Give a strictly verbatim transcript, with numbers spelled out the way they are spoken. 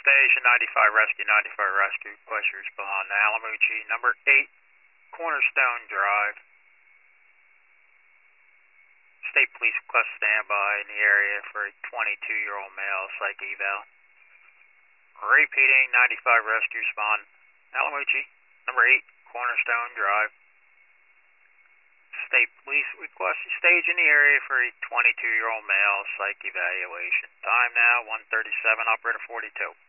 Station ninety-five Rescue, ninety-five Rescue. Request your respond to Alamucci, number eight, Cornerstone Drive. State Police request standby in the area for a twenty-two-year-old male psych eval. Repeating, ninety-five Rescue, respond. Alamucci, number eight, Cornerstone Drive. State Police request a stage in the area for a twenty-two-year-old male psych evaluation. Time now, one thirty-seven, operator forty-two.